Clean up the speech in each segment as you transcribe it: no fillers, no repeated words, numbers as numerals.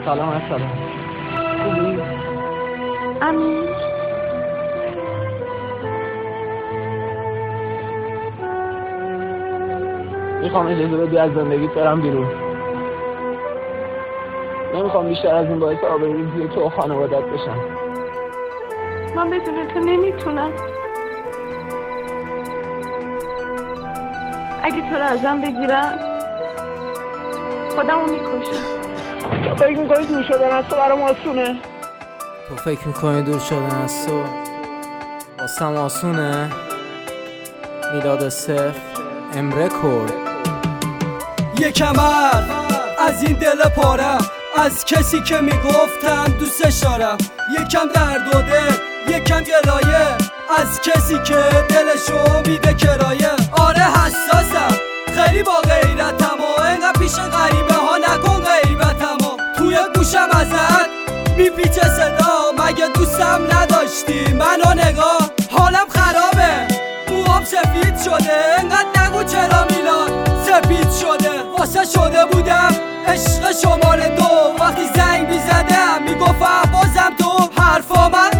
سلام. خوبی؟ امین میخوام اجازه بدی از زندگیت برم بیرون. نمیخوام بیشتر از این باعث آبروریزی تو و خانوادت بشم. من بدون تو نمیتونم. اگه تو رو ازم بگیرم خودمو میکشم. تو فکر میکنی دور شدن از تو برام آسونه؟ تو فکر میکنی دور شدن از تو واسم آسونه؟ میلاد صفر امره کرد. یکم از این دل پاره، از کسی که میگفتم دوستش دارم. یکم درد و دل، یکم گلایه، از کسی که دلشو میده کرایه. آره حساسم خیلی با غیرتم و اینقدر پیش غریبه ها نکن غیبتم و توی گوشم ازت میپیچه صدا. مگه دوستم نداشتی منو نگاه؟ حالم خرابه، موام سفید شده، اینقدر نگو چرا میلاد سپید شده. واسه شده بودم عشق شماره 2، وقتی زنگ میزدم میگفتم بازم تو حرفا من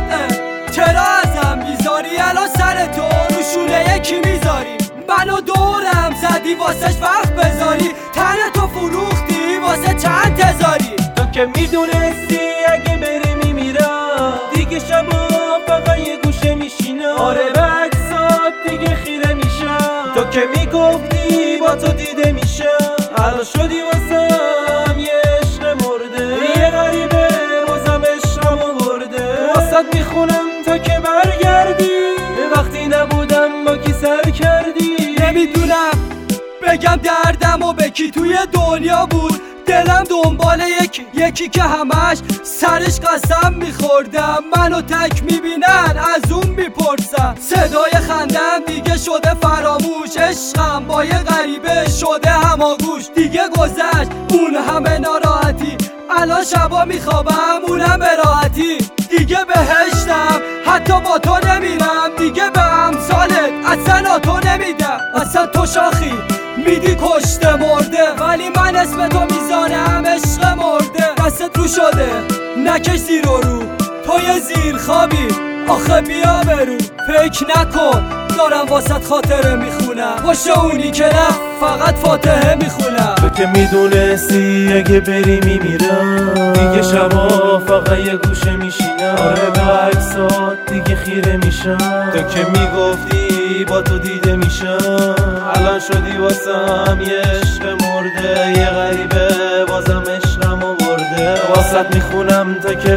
چرا ازم بیزاری؟ الان سر تو رو شونه یکی میذاری، منو دورم زدی واسهش وقت بذاری. تن تو فروختی واسه چند تزاری. تو که میدونستی اگه بره میمیرم، دیگه شبا فقط یه گوشه میشینم. آره به عکسات دیگه خیره میشم. تو که میگفتی با تو دیده میشم، الان شدی واسم یه عشق مرده. یه غریبه بازم عشقمو برده. واسات میخونم تا که برگردی، وقتی نبودم با کی سر کردی. نمیدونم بگم دردم به کی توی دنیا بود. دلم دنبال یکی که همش سرش قسم میخوردم. منو تک میبینن از اون میپرسم. صدای خندم دیگه شده فراموش، عشقم با یه غریبه شده هماگوش. دیگه گذشت اون همه ناراحتی، الان شبا میخوابم اونم به راحتی. دیگه بهشتم حتی با تو نمیرم، دیگه به امثالت اصلا تو نمیدم. اصلا تو شاخی میدی کشته مرده، ولی من اسم تو میزانم عشق مرده. دستت رو شده نکش زیر و رو، تو یه زیر خوابی آخه بیا برو. فکر نکن دارم واسط خاطره میخونم، باشه اونی که رفت فقط فاتحه میخونم. تو که میدونستی اگه بری میمیرم، دیگه شبا فقط یه گوشه میشینم. آره به عکسات دیگه خیره میشم. تو که میگفتی با تو دیده میشم، الان شدی واسم یه عشق مرده. یه غریبه بازم عشقمو برده. واسط میخونم تا که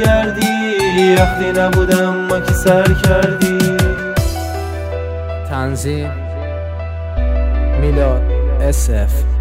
برگردی، وقتی نبودم ما کی سر کردی. تنظیم میلاد SF